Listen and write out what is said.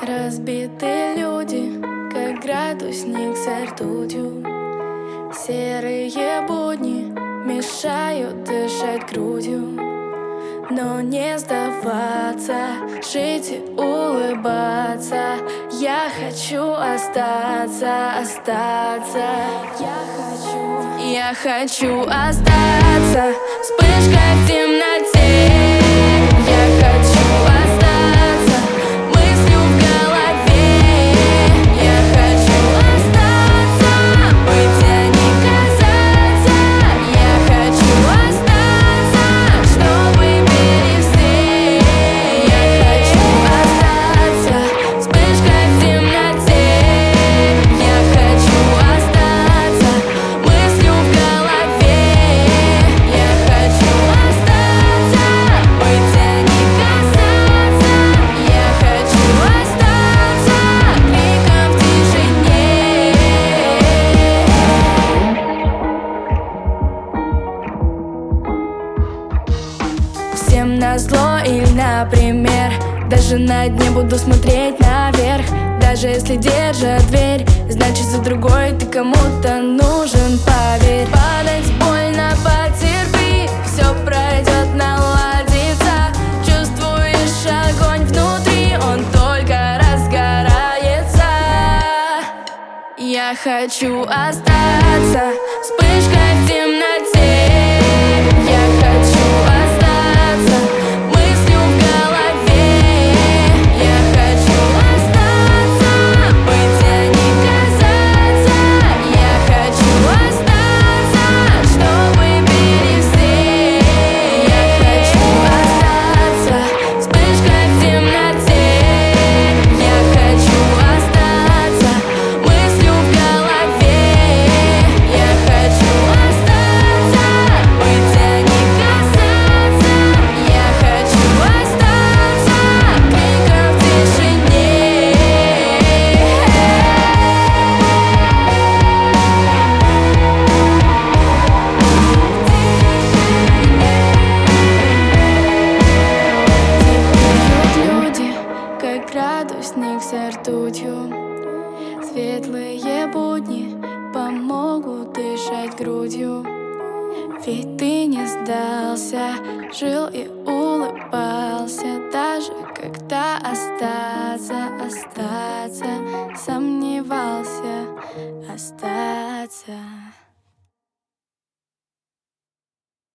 Разбитые люди, как градусник с ртутью. Серые будни мешают дышать грудью. Но не сдаваться, жить и улыбаться. Я хочу остаться. Я хочу остаться. Вспышка в темноте. Я хочу остаться. Мыслью в голове. Я хочу остаться. Быть, а не казаться. Я хочу остаться, чтобы перевзять. Я хочу остаться. Вспышка в темноте. Я хочу остаться. Мыслью в голове. Я хочу остаться. Быть, а не казаться. Я хочу остаться. Криком в тишине. Всем назло или например, даже на дне буду смотреть наверх. Даже если держат дверь, значит за другой ты кому-то нужен, поверь. Падать больно, потерпи, все пройдет, наладится. Чувствуешь огонь внутри, он только разгорается. Я хочу остаться. Вспышка в темноте. Я хочу остаться. Мыслью в голове. Я хочу остаться. Быть, а не казаться. Я хочу остаться, чтобы перевзять. Я хочу остаться. Вспышка в темноте. Я хочу остаться. Мыслью в голове. Я хочу остаться. Быть, а не казаться. Я хочу остаться. Криком в тишине. Люди, как градусник с ртутью. Светлые будни помогут дышать грудью. Ведь ты не сдался, жил и улыбался. Даже когда остаться, сомневался остаться.